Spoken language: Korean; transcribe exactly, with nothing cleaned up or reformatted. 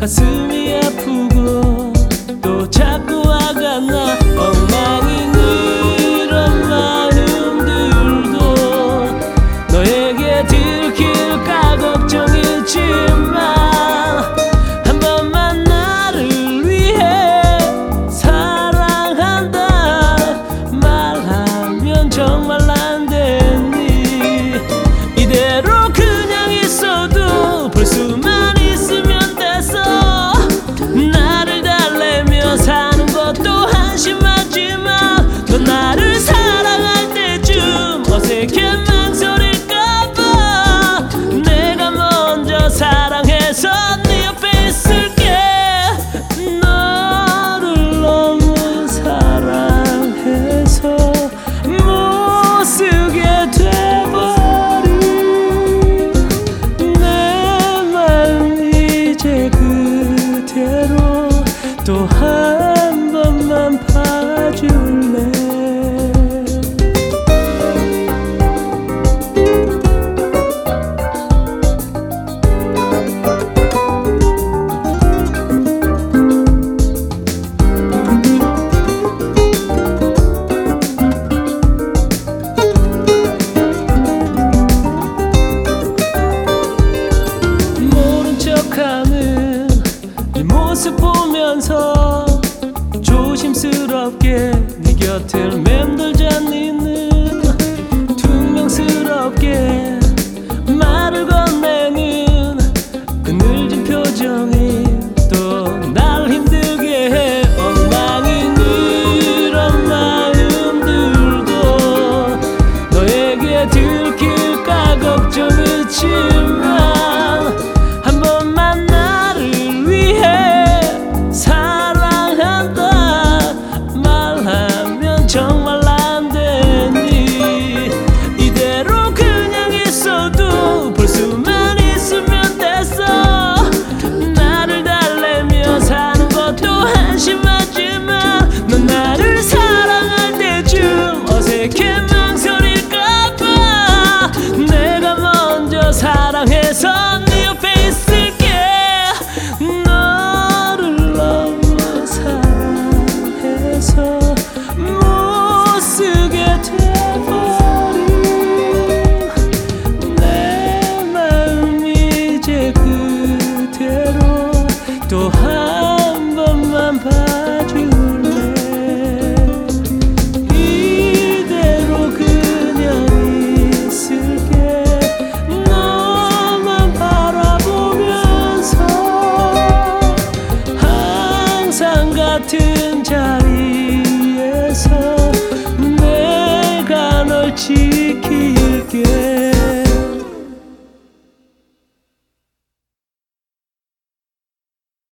가슴이 아프고 또 자꾸 화가 나. 엉망인 이런 마음들도 너에게 들킬까 걱정이지만 한 번만 나를 위해 사랑한다 말하면 정말 안 되니. 이대로 그냥 있어도 볼 수만 있으면 됐어. 나를 달래며 사는 것도 한심하지만 넌 나를 사랑할 때쯤 어색해 망설일까봐 내가 먼저 사랑해서 네 옆에 있을게. 너를 너무 사랑해서 못 쓰게 돼버린 내 마음 이제 그대로 또 한 번만 봐줄래. 모른 척하는 네 모습 보면서 조심스럽게 네 곁을 맴돌자니는 퉁명스럽게 말을 건네는 그 늘진 표정이 또 날 힘들게 해. 엉망인 이런 마음들도 너에게 들킬까 걱정이지만 한 번만 나를 위해 사랑한다 말하면 정말 안 되니. 이대로 그냥 있어도 볼 수만 있으면 됐어. 나를 달래며 사는 것도 한심하지만 넌 나를 사랑할 때쯤 어색해 망설일까봐 내가 먼저 사랑해서 네 옆에 있을게. 너를 너무 사랑해서 못 쓰게 돼버린 내 마음 이제 그대로 또 한 번만 봐줄래. 이대로 그냥 있을게. 너만 바라보면서 항상 같은 자리에서 내가 널 지킬게.